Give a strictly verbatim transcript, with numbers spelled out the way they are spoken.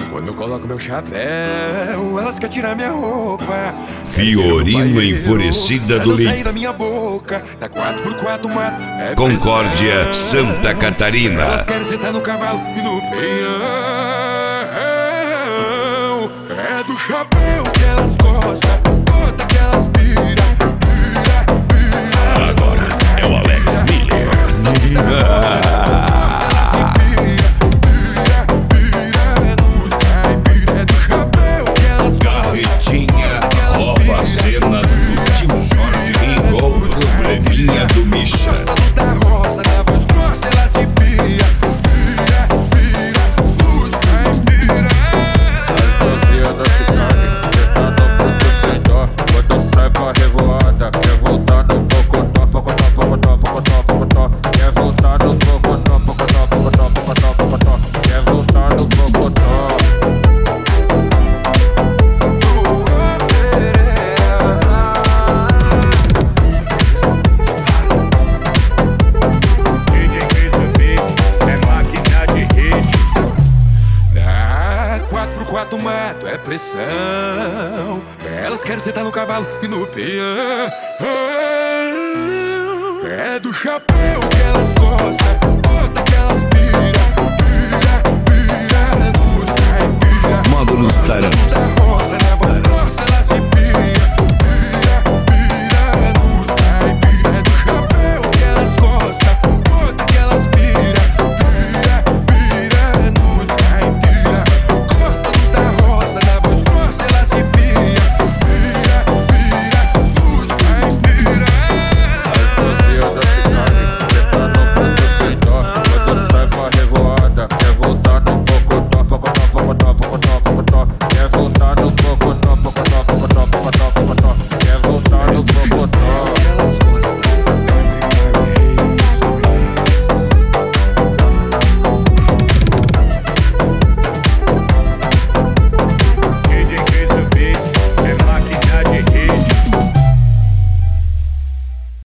Quando eu coloco meu chapéu, elas querem tirar minha roupa. Fiorino Enfurecida do Limpo. Da minha boca, da quatro por quatro mato. É Concórdia, pressão. Santa Catarina. Elas querem sentar no cavalo e no peão. É do chapéu que elas gostam, bota que elas pira, pira, pira. Agora é o Alex Miller. Garretinha rouba a cena do tio Jorge igual o probleminha do Misha. Mato é pressão. Elas querem sentar no cavalo e no peão. É do chapéu que elas gostam.